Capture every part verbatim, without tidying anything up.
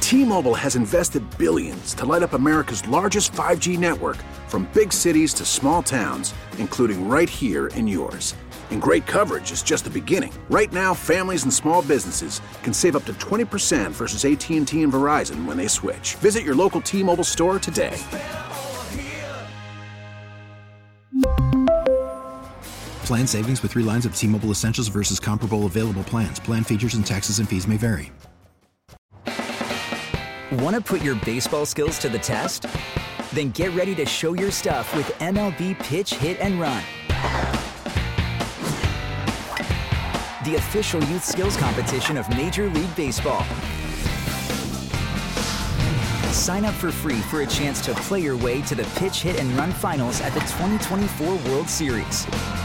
T-Mobile has invested billions to light up America's largest five G network, from big cities to small towns, including right here in yours. And great coverage is just the beginning. Right now, families and small businesses can save up to twenty percent versus A T and T and Verizon when they switch. Visit your local T-Mobile store today. Plan savings with three lines of T-Mobile Essentials versus comparable available plans. Plan features and taxes and fees may vary. Want to put your baseball skills to the test? Then get ready to show your stuff with M L B Pitch, Hit, and Run. The official youth skills competition of Major League Baseball. Sign up for free for a chance to play your way to the Pitch, Hit, and Run finals at the twenty twenty-four World Series.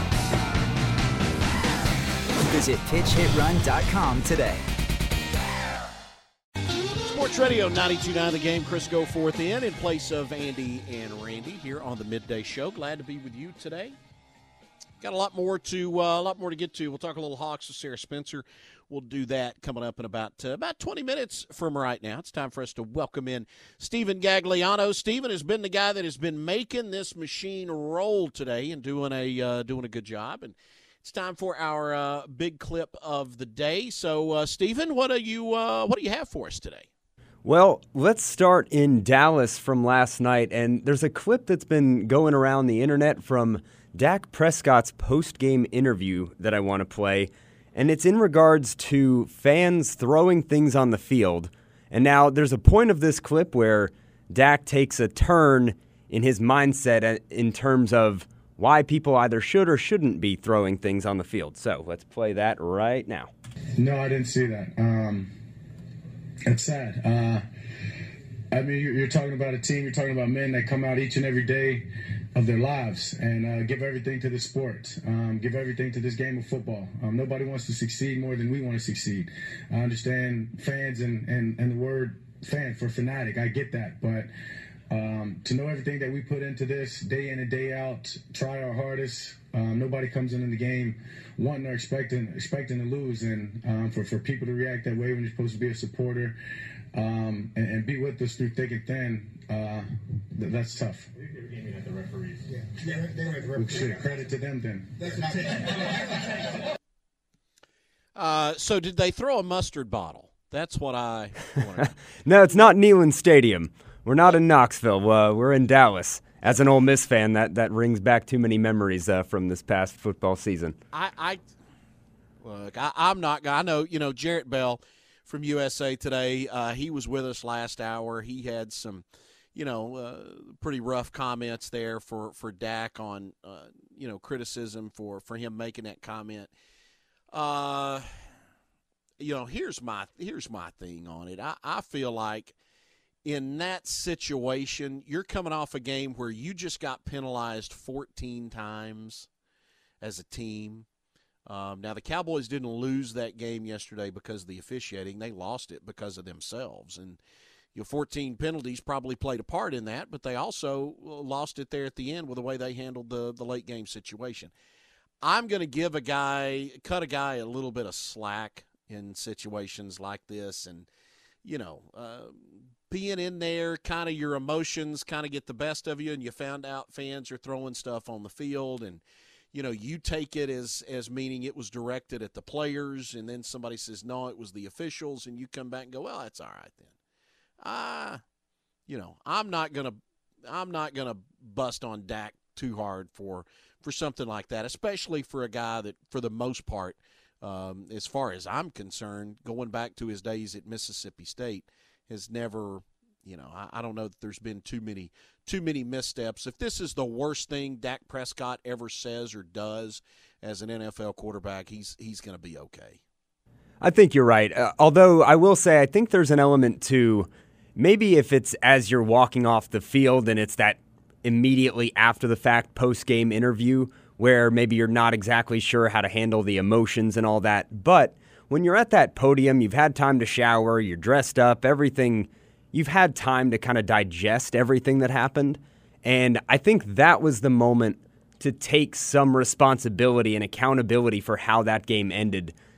Visit pitch hit run dot com today. Sports Radio ninety-two point nine The Game. Chris Goforth in in place of Andy and Randy here on the Midday Show. Glad to be with you today. Got a lot more to uh, a lot more to get to. We'll talk a little Hawks with Sarah Spencer. We'll do that coming up in about uh, about twenty minutes from right now. It's time for us to welcome in Stephen Gagliano. Stephen has been the guy that has been making this machine roll today and doing a uh, doing a good job. And it's time for our uh, big clip of the day. So, uh, Stephen, what do you uh, what do you have for us today? Well, let's start in Dallas from last night, and there's a clip that's been going around the internet from Dak Prescott's post-game interview that I want to play, and it's in regards to fans throwing things on the field. And now there's a point of this clip where Dak takes a turn in his mindset in terms of why people either should or shouldn't be throwing things on the field. So let's play that right now. No, I didn't see that. Um, it's sad. Uh, I mean, you're, you're talking about a team, you're talking about men that come out each and every day of their lives and uh, give everything to the sport, um, give everything to this game of football. Um, nobody wants to succeed more than we want to succeed. I understand fans and, and, and the word fan for fanatic. I get that, but Um, to know everything that we put into this day in and day out, try our hardest. Um, nobody comes into the game wanting or expecting expecting to lose, and um, for, for people to react that way when you're supposed to be a supporter um, and, and be with us through thick and thin, uh, th- that's tough. The referees. Yeah. They, they were the referees. Shit, credit to them then. Uh, so did they throw a mustard bottle? That's what I wanted. No, it's not Neyland Stadium. We're not in Knoxville. Uh, we're in Dallas. As an Ole Miss fan, that, that rings back too many memories uh, from this past football season. I, I look, I, I'm not. I know, you know, Jarrett Bell from U S A Today. Uh, he was with us last hour. He had some, you know, uh, pretty rough comments there for for Dak on, uh, you know, criticism for, for him making that comment. Uh, you know, here's my here's my thing on it. I, I feel like, in that situation, you're coming off a game where you just got penalized fourteen times as a team. Um, now, the Cowboys didn't lose that game yesterday because of the officiating. They lost it because of themselves. And you know, fourteen penalties probably played a part in that, but they also lost it there at the end with the way they handled the, the late game situation. I'm going to give a guy, cut a guy a little bit of slack in situations like this. And, you know, uh, being in there, kind of your emotions kind of get the best of you, and you found out fans are throwing stuff on the field, and, you know, you take it as, as meaning it was directed at the players, and then somebody says, no, it was the officials, and you come back and go, well, that's all right then. Uh, you know, I'm not going to I'm not going to bust on Dak too hard for, for something like that, especially for a guy that, for the most part, um, as far as I'm concerned, going back to his days at Mississippi State, has never, you know, I, I don't know that there's been too many too many missteps. If this is the worst thing Dak Prescott ever says or does as an N F L quarterback, he's he's going to be okay. I think you're right. Uh, although I will say I think there's an element to maybe if it's as you're walking off the field and it's that immediately after the fact post-game interview where maybe you're not exactly sure how to handle the emotions and all that. But when you're at that podium, you've had time to shower, you're dressed up, everything, you've had time to kind of digest everything that happened. And I think that was the moment to take some responsibility and accountability for how that game ended.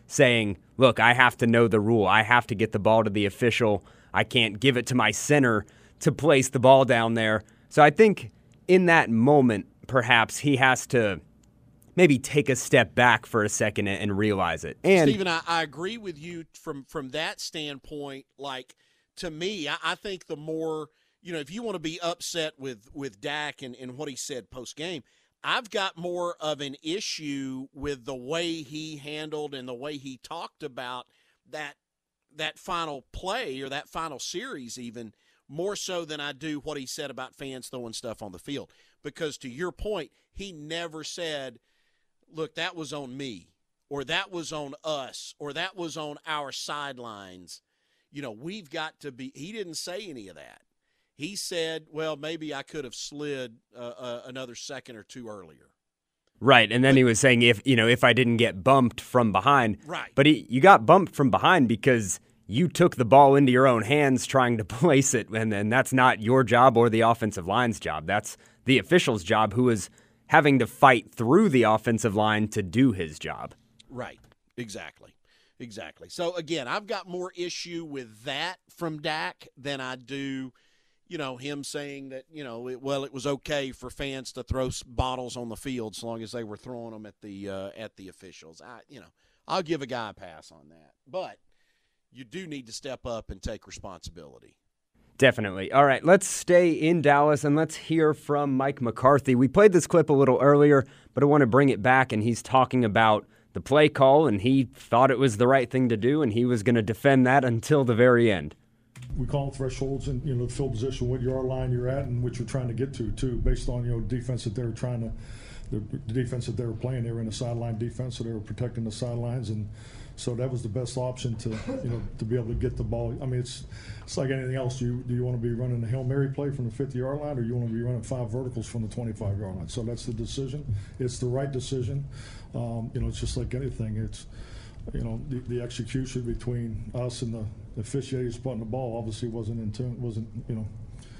saying, look, I have to know the rule. I have to get the ball to the official. I can't give it to my center to place the ball down there. So I think in that moment, perhaps he has to maybe take a step back for a second and realize it. And Stephen, I, I agree with you from, from that standpoint. Like, to me, I, I think the more, you know, if you want to be upset with, with Dak and, and what he said post-game, I've got more of an issue with the way he handled and the way he talked about that that final play or that final series even, more so than I do what he said about fans throwing stuff on the field. Because to your point, he never said, look, that was on me, or that was on us, or that was on our sidelines. You know, we've got to be – he didn't say any of that. He said, well, maybe I could have slid uh, uh, another second or two earlier. Right, and then but, he was saying if, you know, if I didn't get bumped from behind. Right. But he, you got bumped from behind because you took the ball into your own hands trying to place it, and, and that's not your job or the offensive line's job. That's the official's job, who is having to fight through the offensive line to do his job. Right, exactly. Exactly. So, again, I've got more issue with that from Dak than I do – you know, him saying that, you know, it, well, it was okay for fans to throw bottles on the field as long as they were throwing them at the uh, at the officials. I, you know, I'll give a guy a pass on that. But you do need to step up and take responsibility. Definitely. All right, let's stay in Dallas and let's hear from Mike McCarthy. We played this clip a little earlier, but I want to bring it back, and he's talking about the play call, and he thought it was the right thing to do, and he was going to defend that until the very end. We call thresholds and, you know, the field position, what yard line you're at and what you're trying to get to, too, based on, you know, defense that they were trying to, the, the defense that they were playing. They were in a sideline defense, so they were protecting the sidelines, and so that was the best option to, you know, to be able to get the ball. I mean, it's it's like anything else. Do you, do you want to be running a Hail Mary play from the fifty-yard line, or you want to be running five verticals from the twenty-five-yard line? So that's the decision. It's the right decision. Um, you know, it's just like anything. It's, you know, the, the execution between us and the officiating spotting the ball obviously wasn't in tune, wasn't, you know,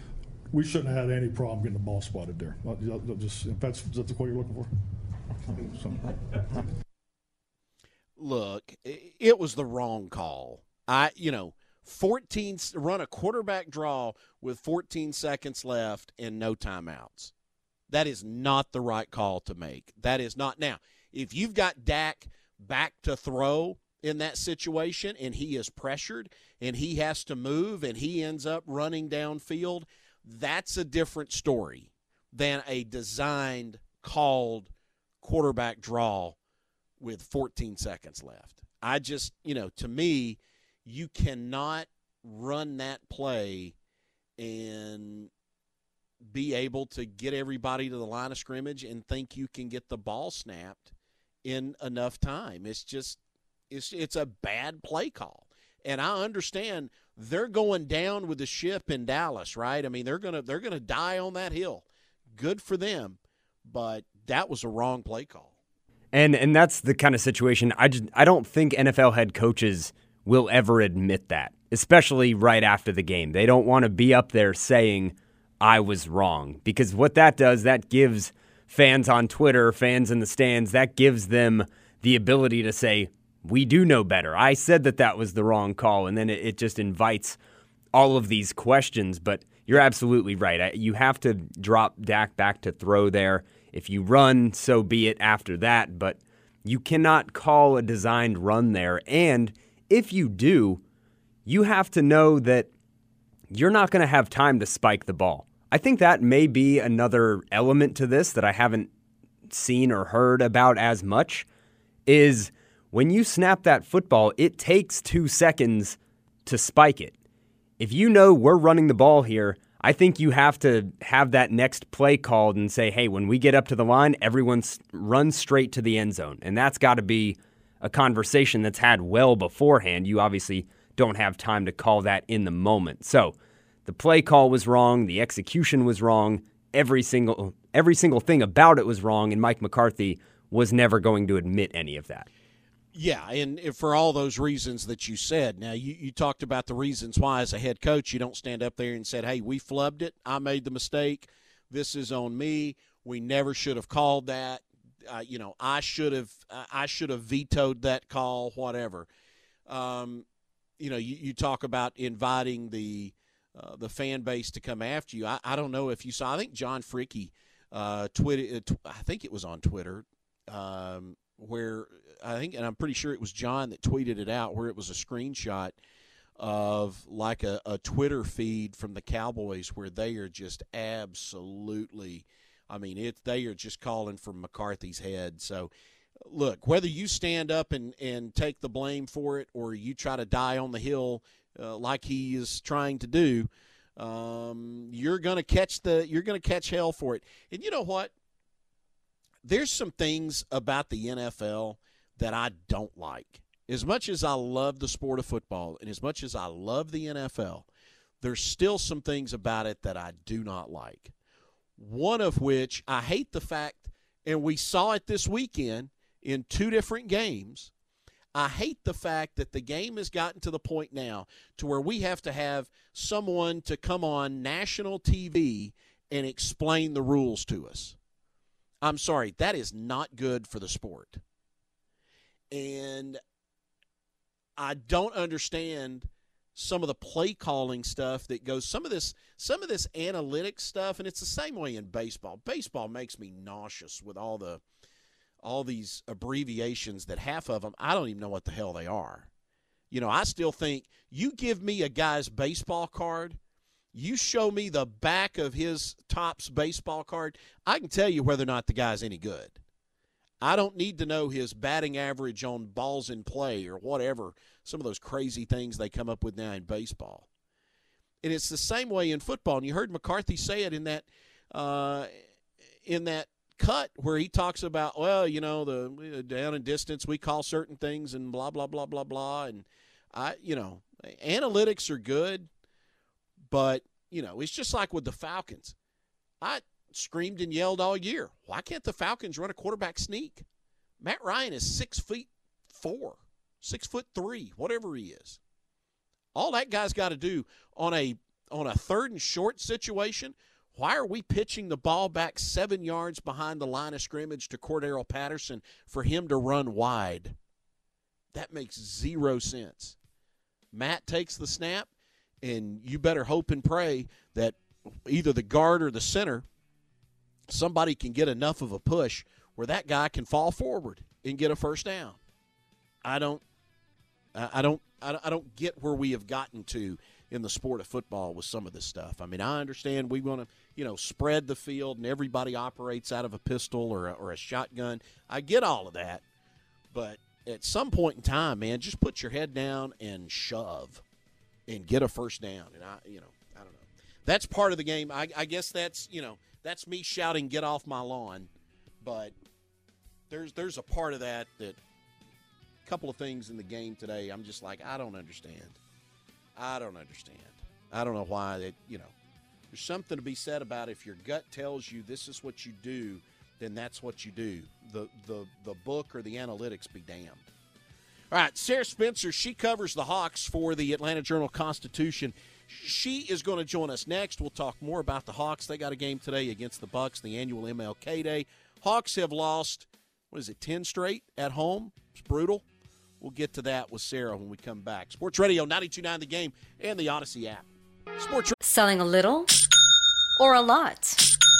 we shouldn't have had any problem getting the ball spotted there. Just, if that's, is that the quote you're looking for? So. Look, it was the wrong call. I, you know, fourteen run a quarterback draw with fourteen seconds left and no timeouts. That is not the right call to make. That is not. Now, if you've got Dak back to throw in that situation and he is pressured and he has to move and he ends up running downfield, that's a different story than a designed, called quarterback draw with fourteen seconds left. I just, you know, to me, you cannot run that play and be able to get everybody to the line of scrimmage and think you can get the ball snapped in enough time. It's just, it's it's a bad play call. And I understand they're going down with the ship in Dallas, right? I mean, they're gonna they're gonna die on that hill. Good for them, but that was a wrong play call. And and that's the kind of situation I just I don't think N F L head coaches will ever admit that, especially right after the game. They don't want to be up there saying I was wrong, because what that does, that gives fans on Twitter, fans in the stands, that gives them the ability to say, we do know better. I said that that was the wrong call, and then it, it just invites all of these questions. But you're absolutely right. You have to drop Dak back to throw there. If you run, so be it after that. But you cannot call a designed run there. And if you do, you have to know that you're not going to have time to spike the ball. I think that may be another element to this that I haven't seen or heard about as much, is when you snap that football, it takes two seconds to spike it. If you know we're running the ball here, I think you have to have that next play called and say, hey, when we get up to the line, everyone runs straight to the end zone. And that's got to be a conversation that's had well beforehand. You obviously don't have time to call that in the moment. So the play call was wrong. The execution was wrong. Every single every single thing about it was wrong, and Mike McCarthy was never going to admit any of that. Yeah, and for all those reasons that you said. Now, you, you talked about the reasons why as a head coach you don't stand up there and said, hey, we flubbed it. I made the mistake. This is on me. We never should have called that. uh, you know, I should have I should have vetoed that call, whatever. Um, you know, you, you talk about inviting the uh, the fan base to come after you. I, I don't know if you saw. I think John Fricke uh, tweeted. I think it was on Twitter, um, where I think, and I'm pretty sure it was John that tweeted it out, where it was a screenshot of like a, a Twitter feed from the Cowboys where they are just absolutely. I mean, it. They are just calling for McCarthy's head. So. Look, whether you stand up and, and take the blame for it or you try to die on the hill uh, like he is trying to do, um, you're gonna catch the you're gonna catch hell for it. And you know what? There's some things about the N F L that I don't like. As much as I love the sport of football and as much as I love the N F L, there's still some things about it that I do not like. One of which I hate the fact, and we saw it this weekend in two different games. I hate the fact that the game has gotten to the point now to where we have to have someone to come on national T V and explain the rules to us. I'm sorry, that is not good for the sport. And I don't understand some of the play calling stuff that goes, some of this some of this analytic stuff, and it's the same way in baseball. Baseball makes me nauseous with all the all these abbreviations that half of them, I don't even know what the hell they are. You know, I still think you give me a guy's baseball card, you show me the back of his Topps baseball card, I can tell you whether or not the guy's any good. I don't need to know his batting average on balls in play or whatever, some of those crazy things they come up with now in baseball. And it's the same way in football. And you heard McCarthy say it in that uh, in that cut where he talks about, well, you know, the down and distance, we call certain things and blah, blah, blah, blah, blah. And, I, you know, analytics are good, but, you know, it's just like with the Falcons. I screamed and yelled all year, why can't the Falcons run a quarterback sneak? Matt Ryan is six feet four, six foot three, whatever he is. All that guy's got to do on a on a third and short situation, why are we pitching the ball back seven yards behind the line of scrimmage to Cordero Patterson for him to run wide? That makes zero sense. Matt takes the snap, and you better hope and pray that either the guard or the center, somebody can get enough of a push where that guy can fall forward and get a first down. I don't, I don't, I don't get where we have gotten to in the sport of football with some of this stuff. I mean, I understand we want to, you know, spread the field and everybody operates out of a pistol or a, or a shotgun. I get all of that, but at some point in time, man, just put your head down and shove and get a first down. And I, you know, I don't know. That's part of the game. I, I guess that's, you know, that's me shouting, get off my lawn. But there's there's a part of that that a couple of things in the game today, I'm just like, I don't understand. I don't understand. I don't know why that, you know, there's something to be said about if your gut tells you this is what you do, then that's what you do. The the the book or the analytics be damned. All right, Sarah Spencer, she covers the Hawks for the Atlanta Journal-Constitution. She is going to join us next. We'll talk more about the Hawks. They got a game today against the Bucks, the annual M L K Day. Hawks have lost, what is it, ten straight at home? It's brutal. We'll get to that with Sarah when we come back. Sports Radio ninety-two point nine The Game and the Odyssey app. Sports. Selling a little or a lot?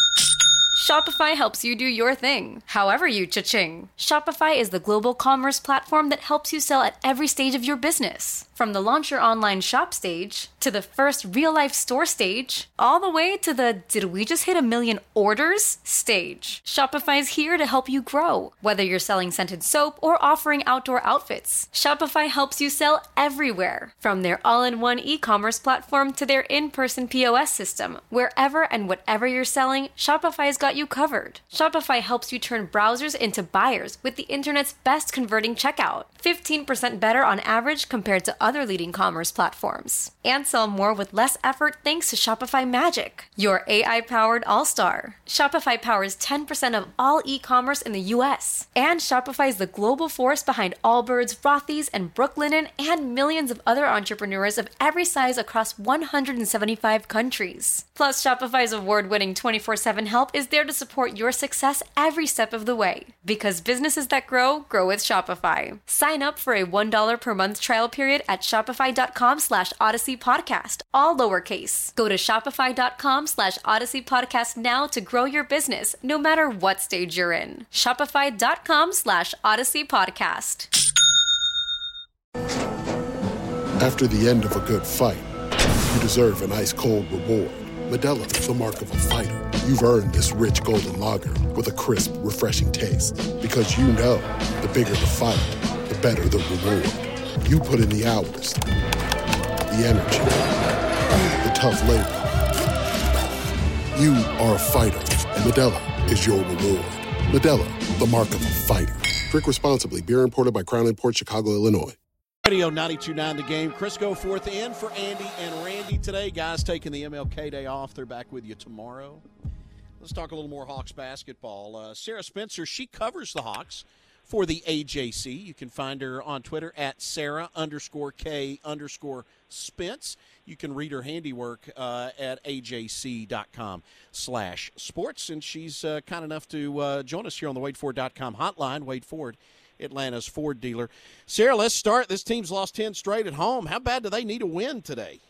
Shopify helps you do your thing, however you cha-ching. Shopify is the global commerce platform that helps you sell at every stage of your business. From the launch your online shop stage, to the first real-life store stage, all the way to the did we just hit a million orders stage. Shopify's here to help you grow. Whether you're selling scented soap or offering outdoor outfits, Shopify helps you sell everywhere. From their all-in-one e-commerce platform to their in-person P O S system, wherever and whatever you're selling, Shopify's got you covered. Shopify helps you turn browsers into buyers with the internet's best converting checkout. fifteen percent better on average compared to other leading commerce platforms. And sell more with less effort thanks to Shopify Magic, your A I-powered all-star. Shopify powers ten percent of all e-commerce in the U S. And Shopify is the global force behind Allbirds, Rothy's, and Brooklinen, and millions of other entrepreneurs of every size across one hundred seventy-five countries. Plus, Shopify's award-winning twenty-four seven help is there to support your success every step of the way. Because businesses that grow, grow with Shopify. Sign up for a one dollar per month trial period at shopify.com slash Odyssey Podcast, all lowercase. Go to shopify.com slash Odyssey Podcast now to grow your business, no matter what stage you're in. Shopify.com slash Odyssey Podcast. After the end of a good fight, you deserve an ice-cold reward. Modelo is the mark of a fighter. You've earned this rich golden lager with a crisp, refreshing taste. Because you know, the bigger the fight, the better the reward. You put in the hours, the energy, the tough labor. You are a fighter, and Modelo is your reward. Modelo, the mark of a fighter. Drink responsibly. Beer imported by Crown Imports, Chicago, Illinois. Radio ninety-two point nine The Game. Chris Goforth in for Andy and Randy today. Guys taking the M L K Day off. They're back with you tomorrow. Let's talk a little more Hawks basketball. Uh, Sarah Spencer, she covers the Hawks for the A J C. You can find her on Twitter at Sarah underscore K underscore Spence. You can read her handiwork uh, at ajc.com slash sports. And she's uh, kind enough to uh, join us here on the Wade Ford dot com hotline. Wade Ford, Atlanta's Ford dealer. Sarah, let's start. This team's lost ten straight at home. How bad do they need a win today?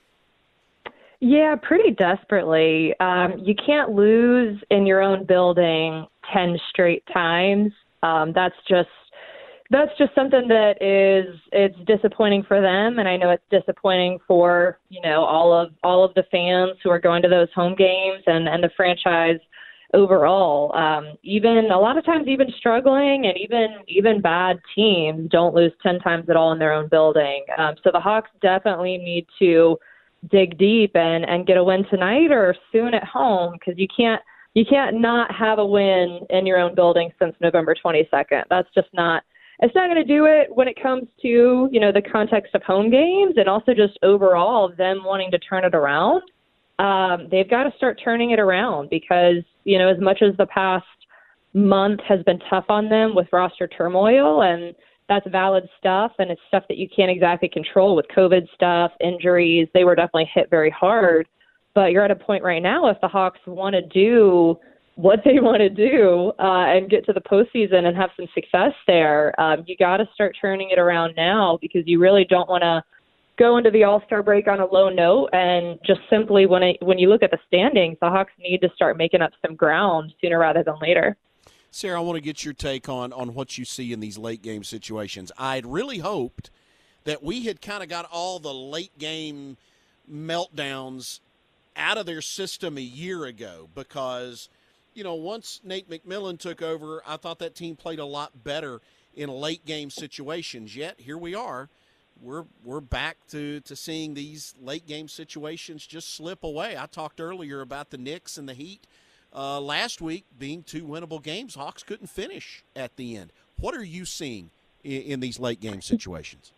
Yeah, pretty desperately. Um, you can't lose in your own building ten straight times. Um, that's just that's just something that is it's disappointing for them, and I know it's disappointing for you know all of all of the fans who are going to those home games and, and the franchise overall. Um, even a lot of times, even struggling and even even bad teams don't lose ten times at all in their own building. Um, so the Hawks definitely need to dig deep and, and get a win tonight or soon at home, because you can't you can't not have a win in your own building since November twenty-second. That's just not it's not going to do it when it comes to you know the context of home games and also just overall them wanting to turn it around. Um, they've got to start turning it around because you know as much as the past month has been tough on them with roster turmoil, and that's valid stuff, and it's stuff that you can't exactly control with COVID stuff, injuries. They were definitely hit very hard. But you're at a point right now, if the Hawks want to do what they want to do uh, and get to the postseason and have some success there, um, you got to start turning it around now, because you really don't want to go into the All-Star break on a low note. And just simply when it, when you look at the standings, the Hawks need to start making up some ground sooner rather than later. Sarah, I want to get your take on, on what you see in these late-game situations. I'd really hoped that we had kind of got all the late-game meltdowns out of their system a year ago because, you know, once Nate McMillan took over, I thought that team played a lot better in late-game situations. Yet, here we are. We're we're back to, to seeing these late-game situations just slip away. I talked earlier about the Knicks and the Heat. Uh, last week, being two winnable games, Hawks couldn't finish at the end. What are you seeing in, in these late-game situations?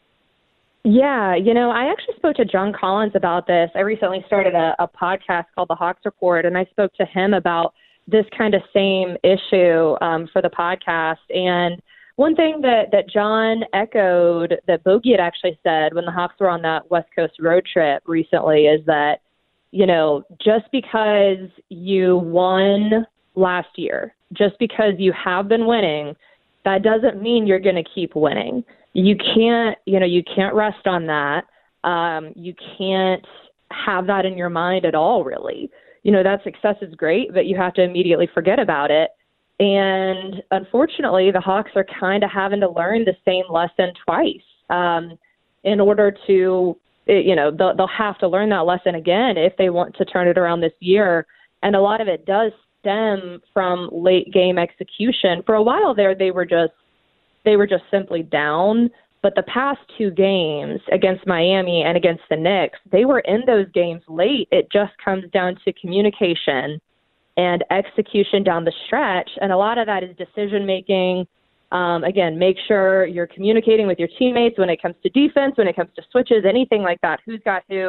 Yeah, you know, I actually spoke to John Collins about this. I recently started a, a podcast called The Hawks Report, and I spoke to him about this kind of same issue um, for the podcast. And one thing that, that John echoed that Bogey had actually said when the Hawks were on that West Coast road trip recently is that, you know, just because you won last year, just because you have been winning, that doesn't mean you're going to keep winning. You can't, you know, you can't rest on that. Um, you can't have that in your mind at all, really. You know, that success is great, but you have to immediately forget about it. And unfortunately, the Hawks are kind of having to learn the same lesson twice um, in order to, you know, they'll, they'll have to learn that lesson again if they want to turn it around this year. And a lot of it does stem from late game execution. For a while there, they were just, they were just simply down. But the past two games against Miami and against the Knicks, they were in those games late. It just comes down to communication and execution down the stretch. And a lot of that is decision making. Um, again, make sure you're communicating with your teammates when it comes to defense, when it comes to switches, anything like that, who's got who.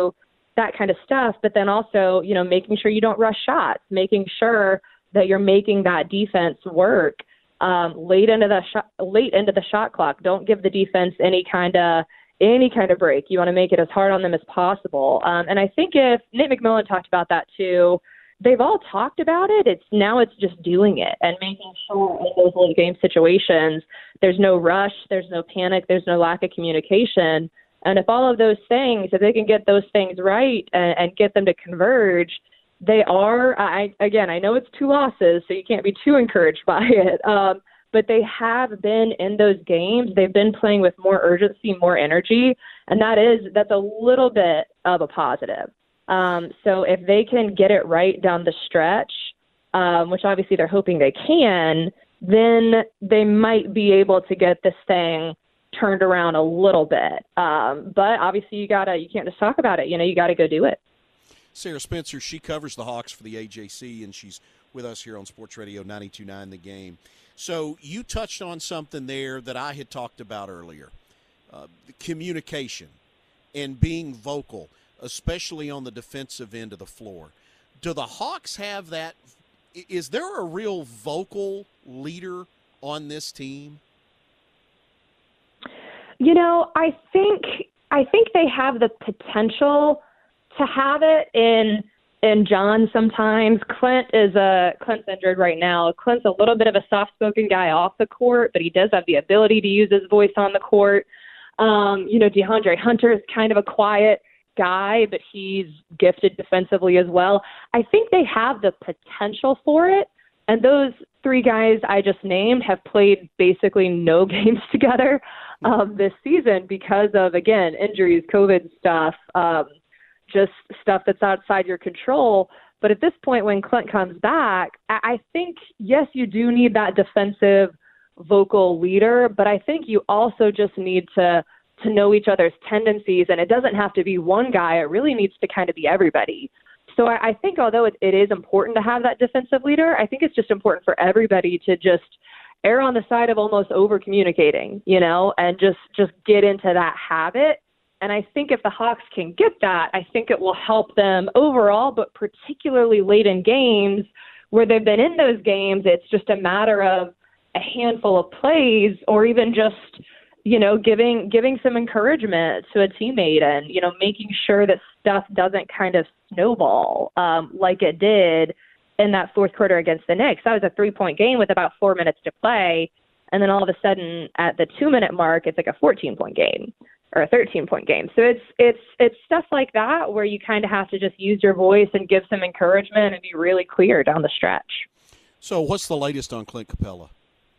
that kind of stuff. But then also, you know, making sure you don't rush shots, making sure that you're making that defense work um, late into the shot, late into the shot clock. Don't give the defense any kind of any kind of break. You want to make it as hard on them as possible. Um, and I think if Nate McMillan talked about that too, they've all talked about it. It's now it's just doing it and making sure in those late game situations, there's no rush, there's no panic, there's no lack of communication. And if all of those things, if they can get those things right and, and get them to converge, they are, I, again, I know it's two losses, so you can't be too encouraged by it. Um, but they have been in those games. They've been playing with more urgency, more energy. And that is, that's a little bit of a positive. Um, so if they can get it right down the stretch, um, which obviously they're hoping they can, then they might be able to get this thing turned around a little bit. Um, but obviously you gotta, you can't just talk about it. You know, you got to go do it. Sarah Spencer, she covers the Hawks for the A J C, and she's with us here on Sports Radio ninety-two point nine The Game. So you touched on something there that I had talked about earlier, uh, the communication and being vocal, especially on the defensive end of the floor. Do the Hawks have that? Is there a real vocal leader on this team? You know, I think I think they have the potential to have it in in John sometimes. Clint is a Clint's injured right now. Clint's a little bit of a soft-spoken guy off the court, but he does have the ability to use his voice on the court. Um, you know, DeAndre Hunter is kind of a quiet guy, but he's gifted defensively as well. I think they have the potential for it. And those three guys I just named have played basically no games together um, this season because of, again, injuries, COVID stuff, um, just stuff that's outside your control. But at this point, when Clint comes back, I think, yes, you do need that defensive vocal leader, but I think you also just need to to know each other's tendencies, and it doesn't have to be one guy. It really needs to kind of be everybody. So I, I think although it, it is important to have that defensive leader, I think it's just important for everybody to just err on the side of almost over communicating, you know, and just, just get into that habit. And I think if the Hawks can get that, I think it will help them overall, but particularly late in games where they've been in those games, it's just a matter of a handful of plays or even just, you know, giving giving some encouragement to a teammate and, you know, making sure that stuff doesn't kind of snowball um, like it did in that fourth quarter against the Knicks. That was a three-point game with about four minutes to play, and then all of a sudden at the two-minute mark, it's like a fourteen-point game or a thirteen-point game. So it's it's it's stuff like that where you kind of have to just use your voice and give some encouragement and be really clear down the stretch. So what's the latest on Clint Capella?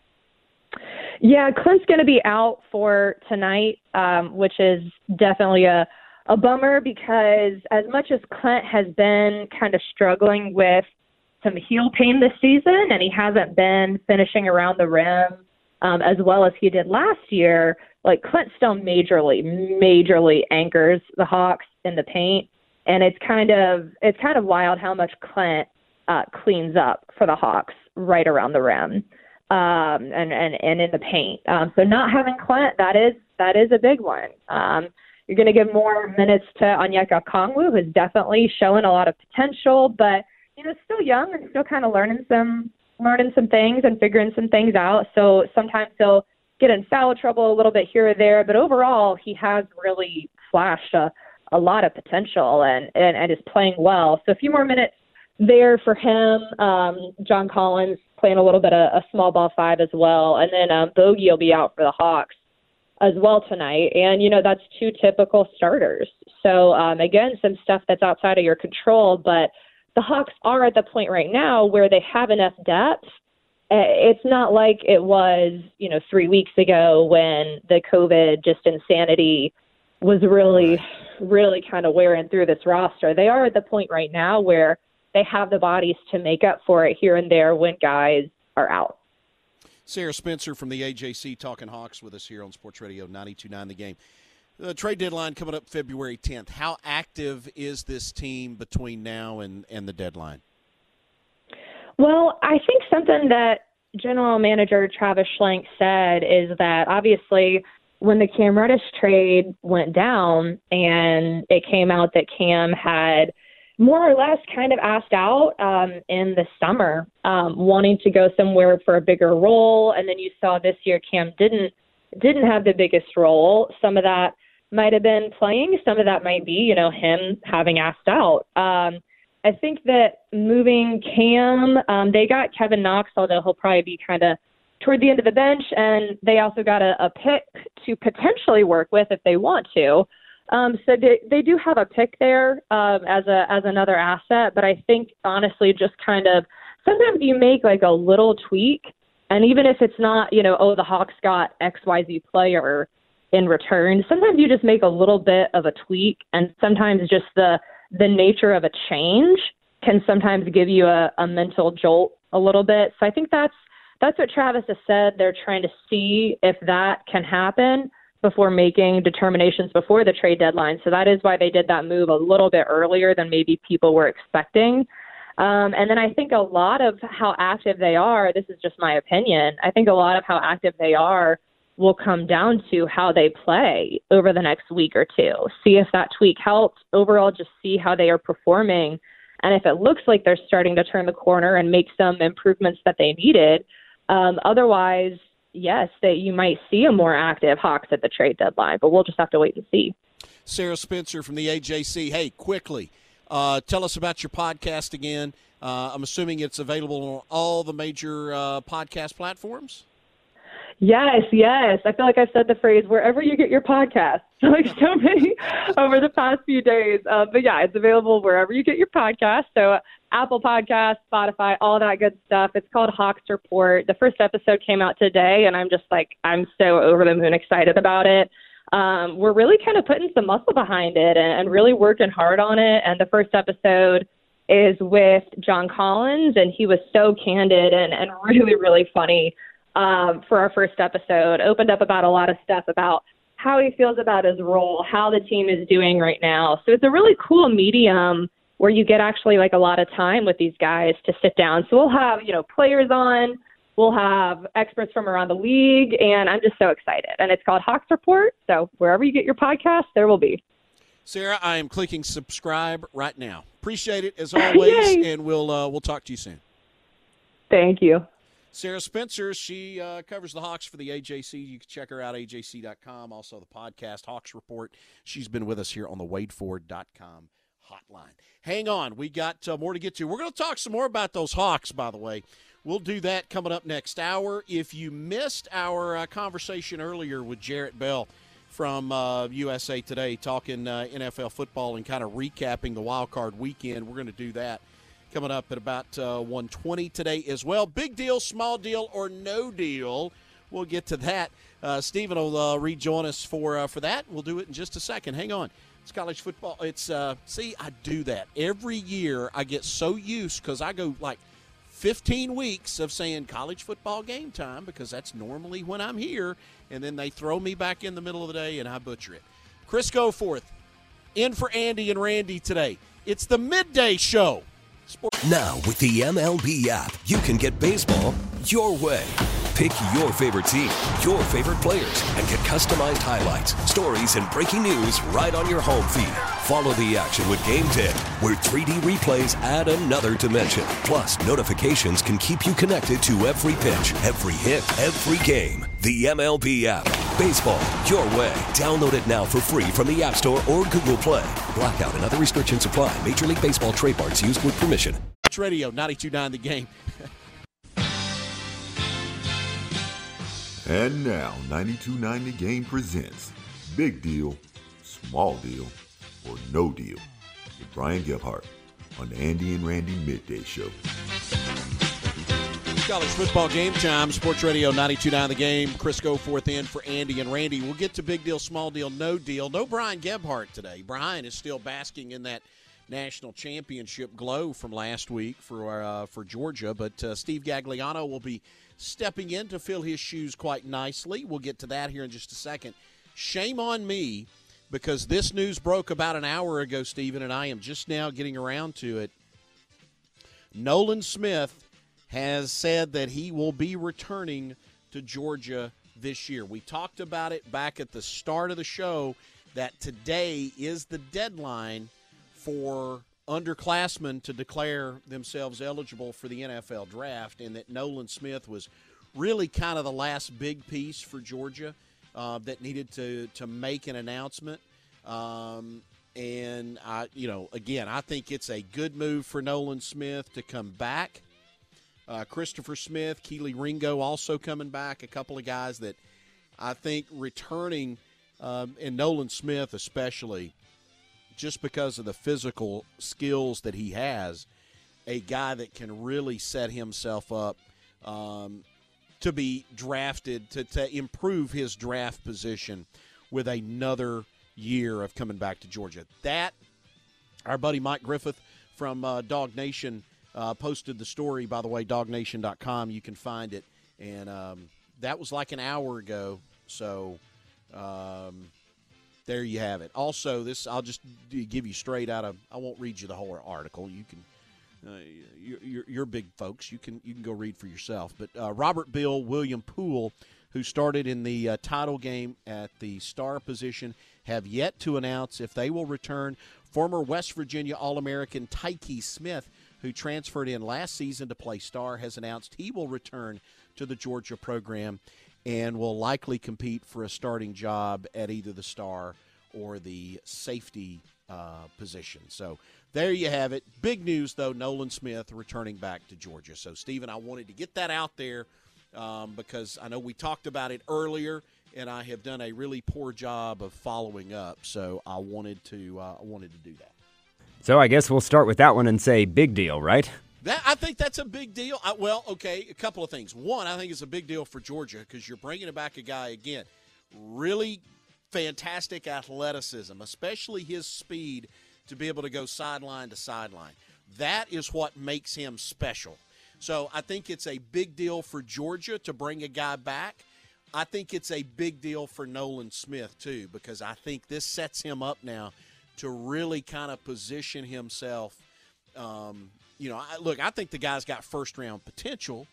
Yeah, Clint's going to be out for tonight, um, which is definitely a, a bummer because as much as Clint has been kind of struggling with some heel pain this season and he hasn't been finishing around the rim um, as well as he did last year, like Clint still majorly, majorly anchors the Hawks in the paint. And it's kind of it's kind of wild how much Clint uh, cleans up for the Hawks right around the rim. Um, and, and, and in the paint. Um, so not having Clint, that is that is a big one. Um, you're going to give more minutes to Onyeka Okongwu, who's definitely showing a lot of potential, but you know, still young and still kind of learning some learning some things and figuring some things out. So sometimes he'll get in foul trouble a little bit here or there, but overall he has really flashed a, a lot of potential and, and, and is playing well. So a few more minutes there for him. Um, John Collins playing a little bit of a small ball five as well. And then um, Bogey will be out for the Hawks as well tonight. And, you know, that's two typical starters. So, um, again, some stuff that's outside of your control. But the Hawks are at the point right now where they have enough depth. It's not like it was, you know, three weeks ago when the COVID just insanity was really, really kind of wearing through this roster. They are at the point right now where they have the bodies to make up for it here and there when guys are out. Sarah Spencer from the A J C talking Hawks with us here on Sports Radio ninety-two point nine The Game. The trade deadline coming up February tenth. How active is this team between now and, and the deadline? Well, I think something that General Manager Travis Schlenk said is that obviously when the Cam Reddish trade went down and it came out that Cam had more or less kind of asked out um, in the summer, um, wanting to go somewhere for a bigger role. And then you saw this year Cam didn't didn't have the biggest role. Some of that might have been playing. Some of that might be, you know, him having asked out. Um, I think that moving Cam, um, they got Kevin Knox, although he'll probably be kind of toward the end of the bench, and they also got a, a pick to potentially work with if they want to. Um, so they, they do have a pick there um, as a as another asset, but I think honestly just kind of sometimes you make like a little tweak, and even if it's not, you know, oh, the Hawks got X Y Z player in return, sometimes you just make a little bit of a tweak, and sometimes just the the nature of a change can sometimes give you a, a mental jolt a little bit. So I think that's that's what Travis has said. They're trying to see if that can happen before making determinations before the trade deadline. So that is why they did that move a little bit earlier than maybe people were expecting. Um, and then I think a lot of how active they are, this is just my opinion, I think a lot of how active they are will come down to how they play over the next week or two. See if that tweak helps. Overall, just see how they are performing. And if it looks like they're starting to turn the corner and make some improvements that they needed, um, otherwise, yes, that you might see a more active Hawks at the trade deadline, but we'll just have to wait and see. Sarah Spencer from the A J C. Hey, quickly, uh, tell us about your podcast again. Uh, I'm assuming it's available on all the major uh, podcast platforms? Yes, yes. I feel like I've said the phrase, wherever you get your podcasts, like so many over the past few days. Uh, but yeah, it's available wherever you get your podcasts. So Apple Podcasts, Spotify, all that good stuff. It's called Hawks Report. The first episode came out today, and I'm just like, I'm so over the moon excited about it. Um, we're really kind of putting some muscle behind it and, and really working hard on it. And the first episode is with John Collins, and he was so candid and, and really, really funny. Um, for our first episode, opened up about a lot of stuff about how he feels about his role, how the team is doing right now. So it's a really cool medium where you get actually like a lot of time with these guys to sit down. So we'll have, you know, players on, we'll have experts from around the league, and I'm just so excited. And it's called Hawks Report. So wherever you get your podcast, there will be. Sarah, I am clicking subscribe right now. Appreciate it as always, and we'll uh, we'll talk to you soon. Thank you. Sarah Spencer, she uh, covers the Hawks for the A J C. You can check her out, A J C dot com. Also the podcast, Hawks Report. She's been with us here on the Wade Ford dot com hotline. Hang on. We got uh, more to get to. We're going to talk some more about those Hawks, by the way. We'll do that coming up next hour. If you missed our uh, conversation earlier with Jarrett Bell from uh, U S A Today talking uh, N F L football and kind of recapping the wild card weekend, we're going to do that coming up at about uh, one twenty today as well. Big deal, small deal, or no deal. We'll get to that. Uh, Stephen will uh, rejoin us for uh, for that. We'll do it in just a second. Hang on. It's college football. It's uh, see, I do that every year. I get so used because I go like fifteen weeks of saying college football game time because that's normally when I'm here, and then they throw me back in the middle of the day and I butcher it. Chris Goforth in for Andy and Randy today. It's the midday show. Now, with the M L B app, you can get baseball your way. Pick your favorite team, your favorite players, and get customized highlights, stories, and breaking news right on your home feed. Follow the action with Game ten, where three D replays add another dimension. Plus, notifications can keep you connected to every pitch, every hit, every game. The M L B app. Baseball your way. Download it now for free from the App Store or Google Play. Blackout and other restrictions apply. Major League Baseball trademarks used with permission. Radio ninety-two point nine The Game. And now, ninety-two point nine The Game presents Big Deal, Small Deal, or No Deal with Brian Gebhardt on the Andy and Randy Midday Show. College football game time, Sports Radio ninety-two point nine The Game. Chris Goforth in for Andy and Randy. We'll get to Big Deal, Small Deal, No Deal. No Brian Gebhardt today. Brian is still basking in that national championship glow from last week for uh, for Georgia, but uh, Steve Gagliano will be stepping in to fill his shoes quite nicely. We'll get to that here in just a second. Shame on me because this news broke about an hour ago, Stephen, and I am just now getting around to it. Nolan Smith has said that he will be returning to Georgia this year. We talked about it back at the start of the show that today is the deadline for underclassmen to declare themselves eligible for the N F L draft, and that Nolan Smith was really kind of the last big piece for Georgia uh, that needed to to make an announcement. Um, and, I, you know, again, I think it's a good move for Nolan Smith to come back. Uh, Christopher Smith, Keely Ringo also coming back, a couple of guys that I think returning, um, and Nolan Smith especially, just because of the physical skills that he has, a guy that can really set himself up um, to be drafted, to, to improve his draft position with another year of coming back to Georgia. That, our buddy Mike Griffith from uh, Dog Nation uh, posted the story, by the way, dog nation dot com. You can find it. And um, that was like an hour ago. So um, there you have it. Also, this I'll just give you straight out of, I won't read you the whole article. You can, uh, you're, you're, you're big folks. You can you can go read for yourself. But uh, Robert Bill, William Poole, who started in the uh, title game at the star position, have yet to announce if they will return. Former West Virginia All-American Tyke Smith, who transferred in last season to play star, has announced he will return to the Georgia program and will likely compete for a starting job at either the star or the safety uh, position. So there you have it. Big news, though, Nolan Smith returning back to Georgia. So, Stephen, I wanted to get that out there um, because I know we talked about it earlier, and I have done a really poor job of following up. So I wanted to uh, I wanted to do that. So I guess we'll start with that one and say big deal, right? That I think that's a big deal. I, well, okay, a couple of things. One, I think it's a big deal for Georgia because you're bringing back a guy, again, really fantastic athleticism, especially his speed to be able to go sideline to sideline. That is what makes him special. So I think it's a big deal for Georgia to bring a guy back. I think it's a big deal for Nolan Smith, too, because I think this sets him up now to really kind of position himself. Um, you know, I, look, I think the guy's got first-round potential.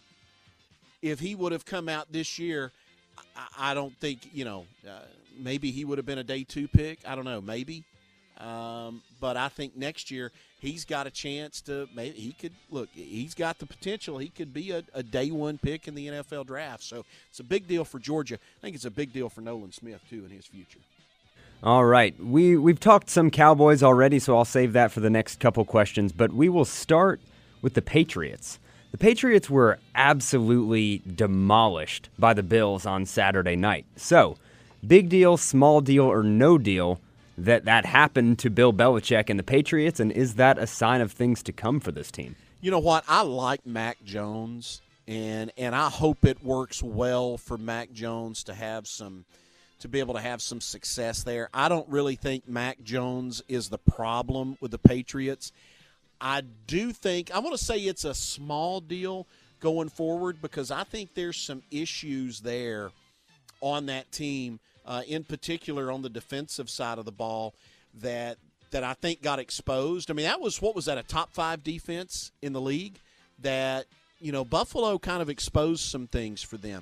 If he would have come out this year, I, I don't think, you know, uh, maybe he would have been a day two pick. I don't know, maybe. Um, but I think next year he's got a chance to maybe he could look. He's got the potential. He could be a, a day one pick in the N F L draft. So it's a big deal for Georgia. I think it's a big deal for Nolan Smith too in his future. All right, we we've talked some Cowboys already, so I'll save that for the next couple questions. But we will start with the Patriots. The Patriots were absolutely demolished by the Bills on Saturday night. So, big deal, small deal, or no deal that that happened to Bill Belichick and the Patriots, and is that a sign of things to come for this team? You know what? I like Mac Jones, and and I hope it works well for Mac Jones to have some to be able to have some success there. I don't really think Mac Jones is the problem with the Patriots. I do think, I want to say it's a small deal going forward because I think there's some issues there on that team, uh, in particular on the defensive side of the ball, that that I think got exposed. I mean, that was, what was that, a top five defense in the league? That, you know, Buffalo kind of exposed some things for them.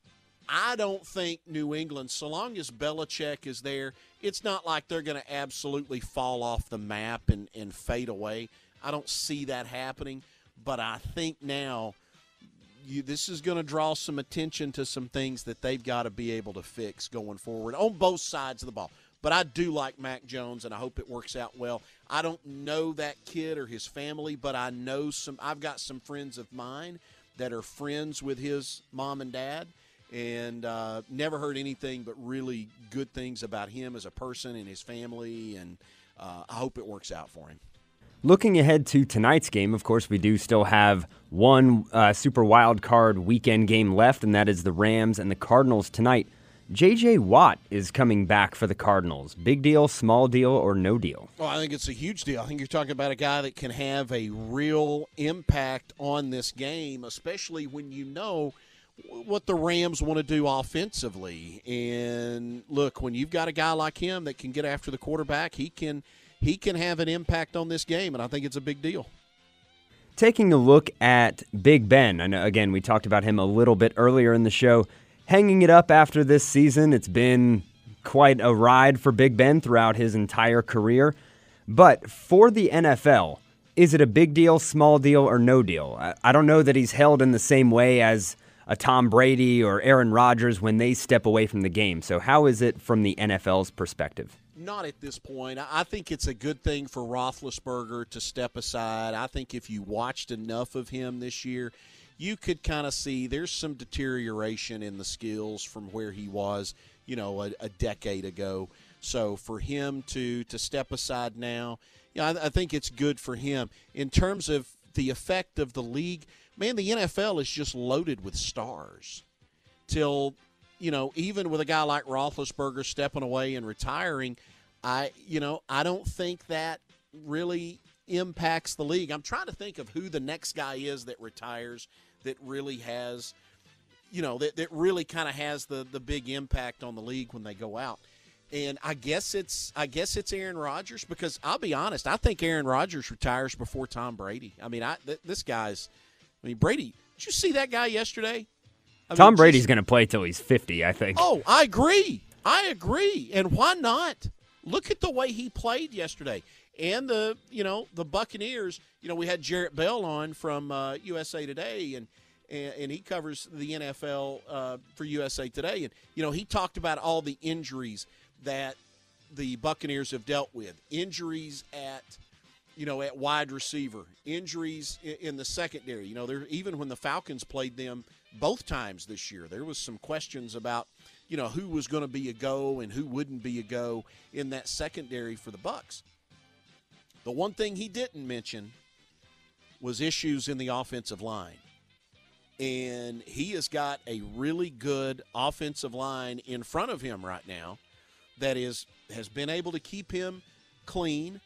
I don't think New England, so long as Belichick is there, it's not like they're going to absolutely fall off the map and, and fade away. I don't see that happening, but I think now you, this is going to draw some attention to some things that they've got to be able to fix going forward on both sides of the ball. But I do like Mac Jones, and I hope it works out well. I don't know that kid or his family, but I know some. I've got some friends of mine that are friends with his mom and dad, and uh, never heard anything but really good things about him as a person and his family, and uh, I hope it works out for him. Looking ahead to tonight's game, of course, we do still have one uh, super wild card weekend game left, and that is the Rams and the Cardinals tonight. J J. Watt is coming back for the Cardinals. Big deal, small deal, or no deal? Well, I think it's a huge deal. I think you're talking about a guy that can have a real impact on this game, especially when you know what the Rams want to do offensively. And look, when you've got a guy like him that can get after the quarterback, he can he can have an impact on this game, and I think it's a big deal. Taking a look at Big Ben, I know, again, we talked about him a little bit earlier in the show. hanging it up after this season. It's been quite a ride for Big Ben throughout his entire career. But for the N F L, is it a big deal, small deal, or no deal? I, I don't know that he's held in the same way as a Tom Brady or Aaron Rodgers when they step away from the game. So how is it from the N F L's perspective? Not at this point. I think it's a good thing for Roethlisberger to step aside. I think if you watched enough of him this year, you could kind of see there's some deterioration in the skills from where he was, you know, a, a decade ago. So for him to to step aside now, yeah, you know, I, I think it's good for him. In terms of the effect of the league, man, the N F L is just loaded with stars. Till, you know, even with a guy like Roethlisberger stepping away and retiring, I, you know, I don't think that really impacts the league. I'm trying to think of who the next guy is that retires that really has, you know, that, that really kind of has the, the big impact on the league when they go out. And I guess it's I guess it's Aaron Rodgers, because I'll be honest, I think Aaron Rodgers retires before Tom Brady. I mean, I th- this guy's – I mean, Brady, did you see that guy yesterday? I Tom mean, Brady's just, going to play till he's fifty, I think. Oh, I agree. I agree. And why not? Look at the way he played yesterday. And the, you know, the Buccaneers, you know, we had Jarrett Bell on from uh, U S A Today, and, and and he covers the N F L uh, for U S A Today. And, you know, he talked about all the injuries that the Buccaneers have dealt with. Injuries at, you know, at wide receiver. Injuries in, in the secondary. You know, there even when the Falcons played them both times this year, there was some questions about, you know, who was going to be a go and who wouldn't be a go in that secondary for the Bucs. The one thing he didn't mention was issues in the offensive line. And he has got a really good offensive line in front of him right now that is has been able to keep him clean.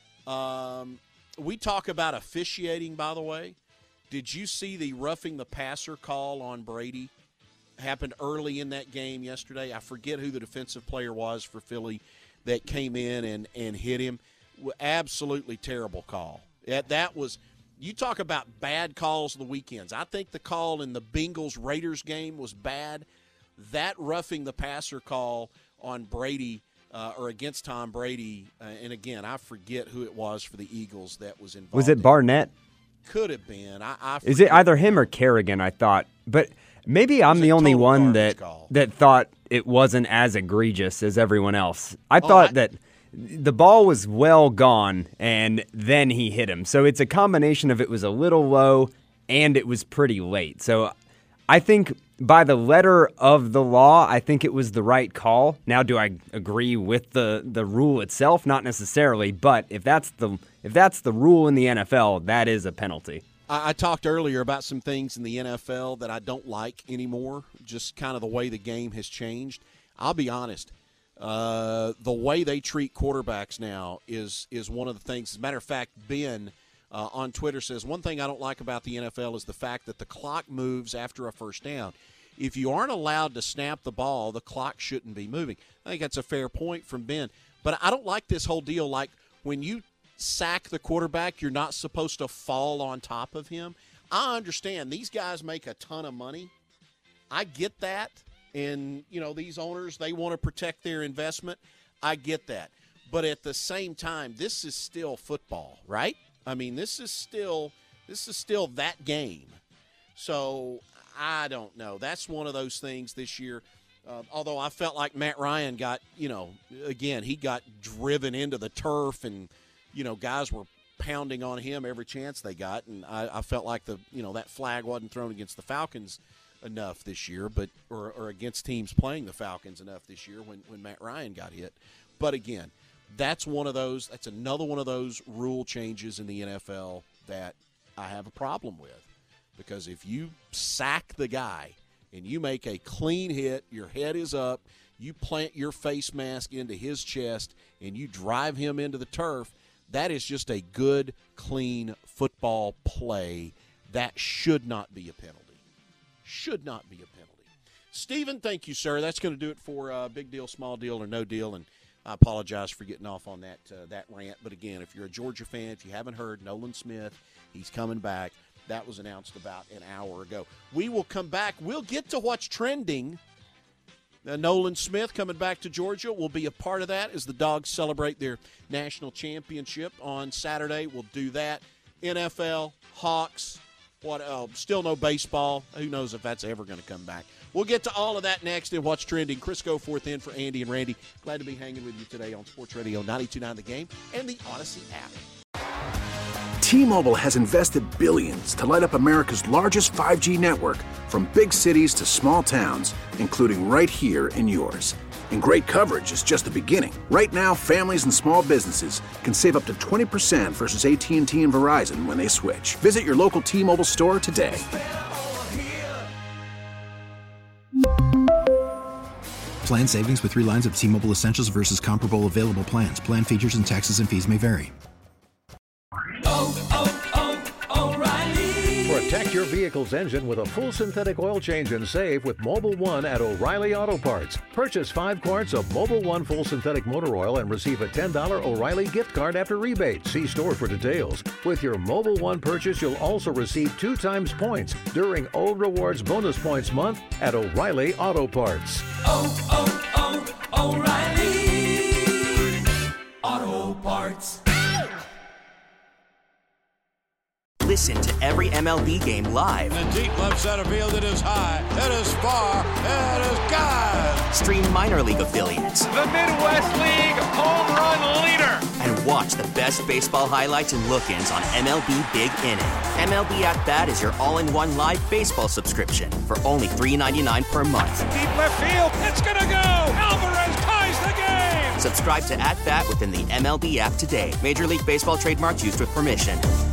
Um, we talk about officiating, by the way. Did you see the roughing the passer call on Brady? Happened early in that game yesterday. I forget who the defensive player was for Philly that came in and, and hit him. Absolutely terrible call. That, that was – you talk about bad calls of the weekends. I think the call in the Bengals-Raiders game was bad. That roughing the passer call on Brady uh, or against Tom Brady, uh, and again, I forget who it was for the Eagles that was involved. Was it Barnett? Could have been. I, I Is it either him or Kerrigan, I thought. But maybe I'm the only one that call. that thought it wasn't as egregious as everyone else. I oh, thought I, that the ball was well gone, and then he hit him. So it's a combination of it was a little low, and it was pretty late. So I think by the letter of the law, I think it was the right call. Now, do I agree with the, the rule itself? Not necessarily, but if that's the if that's the rule in the N F L, that is a penalty. I, I talked earlier about some things in the N F L that I don't like anymore, just kind of the way the game has changed. I'll be honest. Uh, the way they treat quarterbacks now is is one of the things. As a matter of fact, Ben uh, on Twitter says, one thing I don't like about the N F L is the fact that the clock moves after a first down. If you aren't allowed to snap the ball, the clock shouldn't be moving. I think that's a fair point from Ben. But I don't like this whole deal, like when you sack the quarterback, you're not supposed to fall on top of him. I understand. These guys make a ton of money. I get that. And, you know, these owners, they want to protect their investment. I get that. But at the same time, this is still football, right? I mean, this is still this is still that game. So I don't know. That's one of those things this year. Uh, although I felt like Matt Ryan got, you know, again, he got driven into the turf and, you know, guys were pounding on him every chance they got. And I, I felt like the, you know, that flag wasn't thrown against the Falcons enough this year, but or, or against teams playing the Falcons enough this year when, when Matt Ryan got hit. But again, that's one of those, that's another one of those rule changes in the N F L that I have a problem with. Because if you sack the guy and you make a clean hit, your head is up, you plant your face mask into his chest, and you drive him into the turf, that is just a good, clean football play. That should not be a penalty. Should not be a penalty. Stephen, thank you, sir. That's going to do it for uh, Big Deal, Small Deal, or No Deal, and I apologize for getting off on that uh, that rant. But, again, if you're a Georgia fan, if you haven't heard, Nolan Smith, he's coming back. That was announced about an hour ago. We will come back. We'll get to what's trending. Uh, Nolan Smith coming back to Georgia will be a part of that as the Dogs celebrate their national championship on Saturday. We'll do that. N F L, Hawks, what? Uh, still no baseball. Who knows if that's ever going to come back. We'll get to all of that next in What's Trending. Chris Goforth in for Andy and Randy. Glad to be hanging with you today on Sports Radio ninety-two point nine The Game and the Odyssey app. T-Mobile has invested billions to light up America's largest five G network, from big cities to small towns, including right here in yours. And great coverage is just the beginning. Right now, families and small businesses can save up to twenty percent versus A T and T and Verizon when they switch. Visit your local T-Mobile store today. Plan savings with three lines of T-Mobile Essentials versus comparable available plans. Plan features and taxes and fees may vary. Oh, oh, oh, O'Reilly. Protect your vehicle's engine with a full synthetic oil change and save with Mobil one at O'Reilly Auto Parts. Purchase five quarts of Mobil one full synthetic motor oil and receive a ten dollars O'Reilly gift card after rebate. See store for details. With your Mobil one purchase, you'll also receive two times points during O Rewards Bonus Points Month at O'Reilly Auto Parts. Oh, oh, oh, O'Reilly Auto Parts. Listen to every M L B game live. In the deep left center field, it is high, it is far, it is gone. Stream minor league affiliates. The Midwest League home run leader. And watch the best baseball highlights and look-ins on M L B Big Inning. M L B At Bat is your all-in-one live baseball subscription for only three dollars and ninety-nine cents per month. Deep left field, it's gonna go. Alvarez ties the game. Subscribe to At Bat within the M L B app today. Major League Baseball trademarks used with permission.